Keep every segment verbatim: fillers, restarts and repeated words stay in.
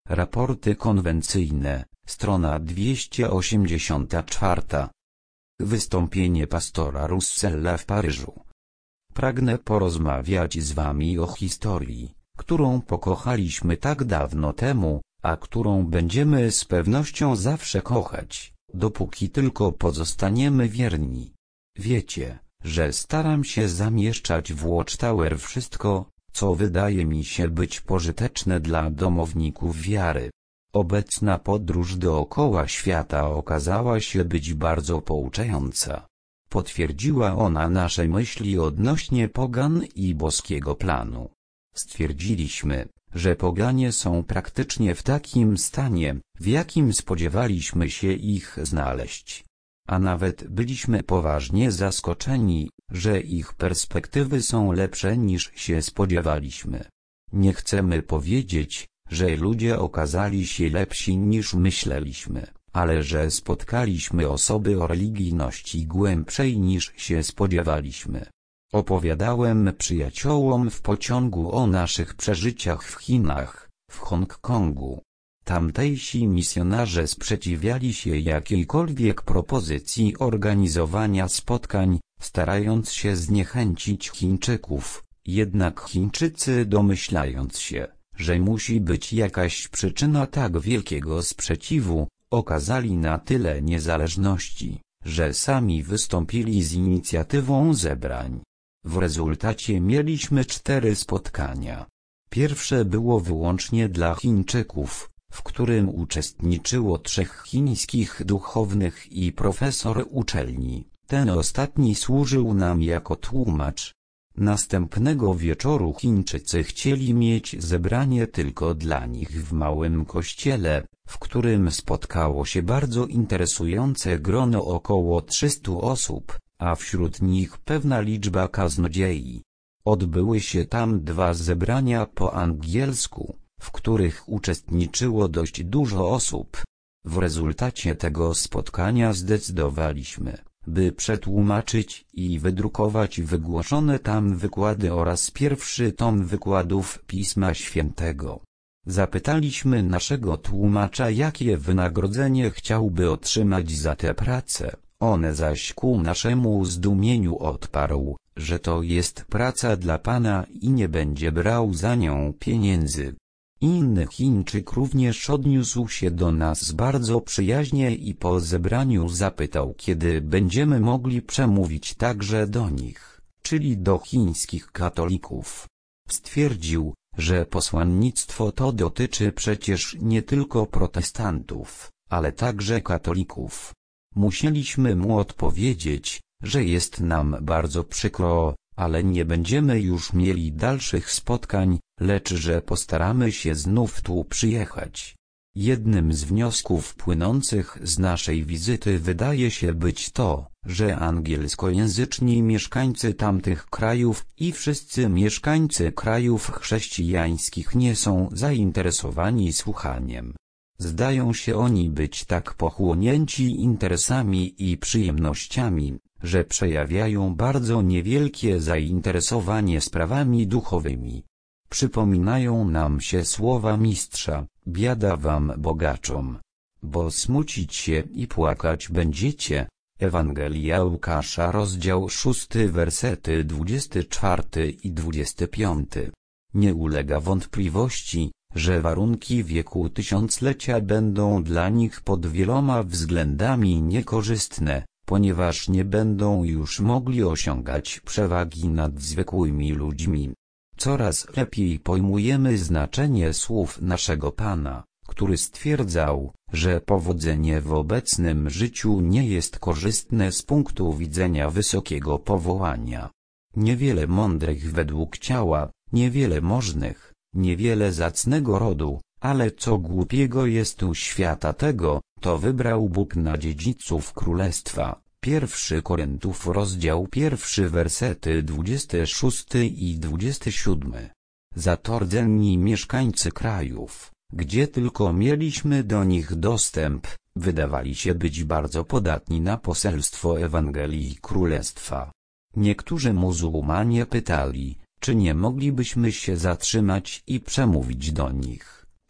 Raporty konwencyjne, strona dwieście osiemdziesiąta czwarta. Wystąpienie pastora Russella w Paryżu. Pragnę porozmawiać z wami o historii, którą pokochaliśmy tak dawno temu, a którą będziemy z pewnością zawsze kochać, dopóki tylko pozostaniemy wierni. Wiecie, że staram się zamieszczać w Watchtower wszystko, co wydaje mi się być pożyteczne dla domowników wiary. Obecna podróż dookoła świata okazała się być bardzo pouczająca. Potwierdziła ona nasze myśli odnośnie pogan i boskiego planu. Stwierdziliśmy, że poganie są praktycznie w takim stanie, w jakim spodziewaliśmy się ich znaleźć. A nawet byliśmy poważnie zaskoczeni, że ich perspektywy są lepsze niż się spodziewaliśmy. Nie chcemy powiedzieć, że ludzie okazali się lepsi niż myśleliśmy, ale że spotkaliśmy osoby o religijności głębszej niż się spodziewaliśmy. Opowiadałem przyjaciołom w pociągu o naszych przeżyciach w Chinach, w Hongkongu. Tamtejsi misjonarze sprzeciwiali się jakiejkolwiek propozycji organizowania spotkań, starając się zniechęcić Chińczyków, jednak Chińczycy, domyślając się, że musi być jakaś przyczyna tak wielkiego sprzeciwu, okazali na tyle niezależności, że sami wystąpili z inicjatywą zebrań. W rezultacie mieliśmy cztery spotkania. Pierwsze było wyłącznie dla Chińczyków, w którym uczestniczyło trzech chińskich duchownych i profesor uczelni. Ten ostatni służył nam jako tłumacz. Następnego wieczoru Chińczycy chcieli mieć zebranie tylko dla nich w małym kościele, w którym spotkało się bardzo interesujące grono około trzystu osób, a wśród nich pewna liczba kaznodziei. Odbyły się tam dwa zebrania po angielsku, w których uczestniczyło dość dużo osób. W rezultacie tego spotkania zdecydowaliśmy, by przetłumaczyć i wydrukować wygłoszone tam wykłady oraz pierwszy tom wykładów Pisma Świętego. Zapytaliśmy naszego tłumacza, jakie wynagrodzenie chciałby otrzymać za tę pracę. On zaś ku naszemu zdumieniu odparł, że to jest praca dla Pana i nie będzie brał za nią pieniędzy. Inny Chińczyk również odniósł się do nas bardzo przyjaźnie i po zebraniu zapytał, kiedy będziemy mogli przemówić także do nich, czyli do chińskich katolików. Stwierdził, że posłannictwo to dotyczy przecież nie tylko protestantów, ale także katolików. Musieliśmy mu odpowiedzieć, że jest nam bardzo przykro, ale nie będziemy już mieli dalszych spotkań, lecz że postaramy się znów tu przyjechać. Jednym z wniosków płynących z naszej wizyty wydaje się być to, że angielskojęzyczni mieszkańcy tamtych krajów i wszyscy mieszkańcy krajów chrześcijańskich nie są zainteresowani słuchaniem. Zdają się oni być tak pochłonięci interesami i przyjemnościami, że przejawiają bardzo niewielkie zainteresowanie sprawami duchowymi. Przypominają nam się słowa mistrza: biada wam bogaczom, bo smucić się i płakać będziecie. Ewangelia Łukasza, rozdział szósty, wersety dwudziesty czwarty i dwudziesty piąty. Nie ulega wątpliwości, że warunki wieku tysiąclecia będą dla nich pod wieloma względami niekorzystne, ponieważ nie będą już mogli osiągać przewagi nad zwykłymi ludźmi. Coraz lepiej pojmujemy znaczenie słów naszego Pana, który stwierdzał, że powodzenie w obecnym życiu nie jest korzystne z punktu widzenia wysokiego powołania. Niewiele mądrych według ciała, niewiele możnych, niewiele zacnego rodu, ale co głupiego jest u świata tego, to wybrał Bóg na dziedziców królestwa. Pierwszy Koryntiów, rozdział pierwszy, wersety dwudziesty szósty i dwudziesty siódmy. Za to rdzenni mieszkańcy krajów, gdzie tylko mieliśmy do nich dostęp, wydawali się być bardzo podatni na poselstwo Ewangelii Królestwa. Niektórzy muzułmanie pytali, czy nie moglibyśmy się zatrzymać i przemówić do nich.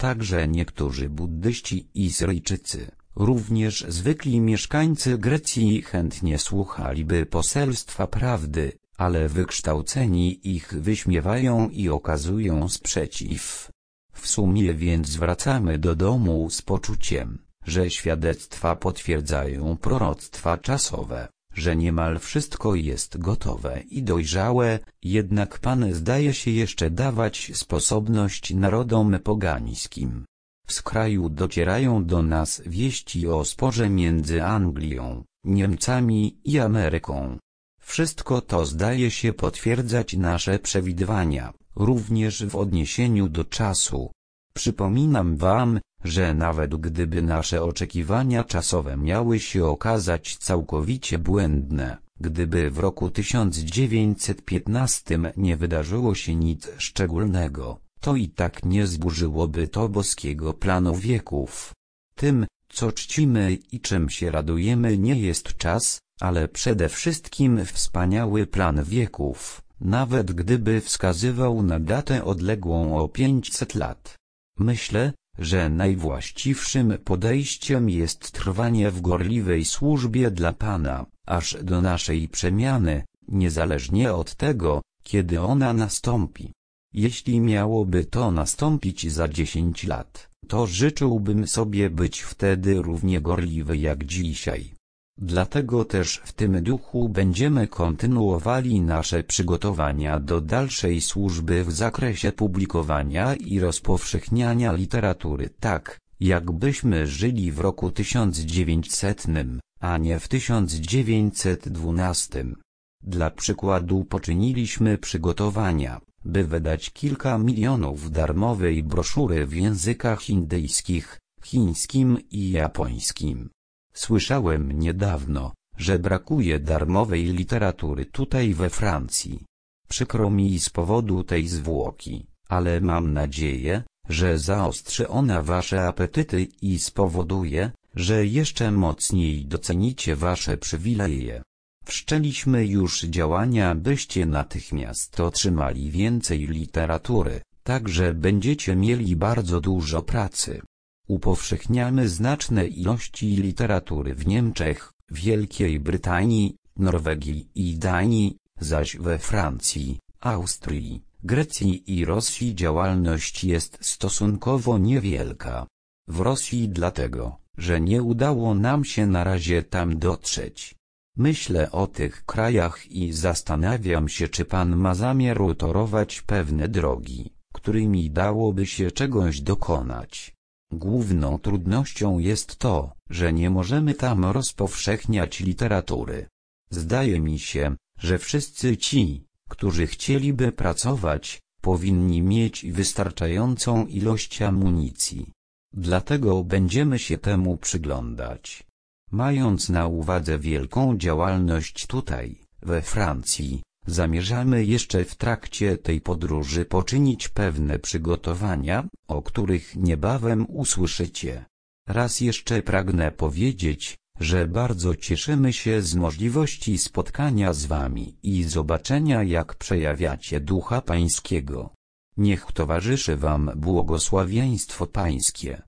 Także niektórzy buddyści i Syryjczycy, również zwykli mieszkańcy Grecji chętnie słuchaliby poselstwa prawdy, ale wykształceni ich wyśmiewają i okazują sprzeciw. W sumie więc wracamy do domu z poczuciem, że świadectwa potwierdzają proroctwa czasowe, że niemal wszystko jest gotowe i dojrzałe, jednak Pan zdaje się jeszcze dawać sposobność narodom pogańskim. Z kraju docierają do nas wieści o sporze między Anglią, Niemcami i Ameryką. Wszystko to zdaje się potwierdzać nasze przewidywania, również w odniesieniu do czasu. Przypominam wam, że nawet gdyby nasze oczekiwania czasowe miały się okazać całkowicie błędne, gdyby w roku tysiąc dziewięćset piętnastym nie wydarzyło się nic szczególnego, to i tak nie zburzyłoby to boskiego planu wieków. Tym, co czcimy i czym się radujemy, nie jest czas, ale przede wszystkim wspaniały plan wieków, nawet gdyby wskazywał na datę odległą o pięćset lat. Myślę, że najwłaściwszym podejściem jest trwanie w gorliwej służbie dla Pana, aż do naszej przemiany, niezależnie od tego, kiedy ona nastąpi. Jeśli miałoby to nastąpić za dziesięć lat, to życzyłbym sobie być wtedy równie gorliwy jak dzisiaj. Dlatego też w tym duchu będziemy kontynuowali nasze przygotowania do dalszej służby w zakresie publikowania i rozpowszechniania literatury tak, jakbyśmy żyli w roku tysiąc dziewięćsetnym, a nie w tysiąc dziewięćset dwunastym. Dla przykładu poczyniliśmy przygotowania, by wydać kilka milionów darmowej broszury w językach indyjskich, chińskim i japońskim. Słyszałem niedawno, że brakuje darmowej literatury tutaj we Francji. Przykro mi z powodu tej zwłoki, ale mam nadzieję, że zaostrzy ona wasze apetyty i spowoduje, że jeszcze mocniej docenicie wasze przywileje. Wszczęliśmy już działania, byście natychmiast otrzymali więcej literatury, także będziecie mieli bardzo dużo pracy. Upowszechniamy znaczne ilości literatury w Niemczech, Wielkiej Brytanii, Norwegii i Danii, zaś we Francji, Austrii, Grecji i Rosji działalność jest stosunkowo niewielka. W Rosji dlatego, że nie udało nam się na razie tam dotrzeć. Myślę o tych krajach i zastanawiam się, czy Pan ma zamiar utorować pewne drogi, którymi dałoby się czegoś dokonać. Główną trudnością jest to, że nie możemy tam rozpowszechniać literatury. Zdaje mi się, że wszyscy ci, którzy chcieliby pracować, powinni mieć wystarczającą ilość amunicji. Dlatego będziemy się temu przyglądać. Mając na uwadze wielką działalność tutaj, we Francji, zamierzamy jeszcze w trakcie tej podróży poczynić pewne przygotowania, o których niebawem usłyszycie. Raz jeszcze pragnę powiedzieć, że bardzo cieszymy się z możliwości spotkania z wami i zobaczenia, jak przejawiacie Ducha Pańskiego. Niech towarzyszy wam błogosławieństwo Pańskie.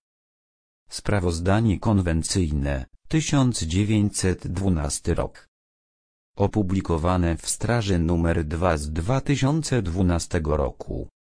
Sprawozdanie konwencyjne, tysiąc dziewięćset dwunasty rok. Opublikowane w Straży numer dwa z dwa tysiące dwunastego roku.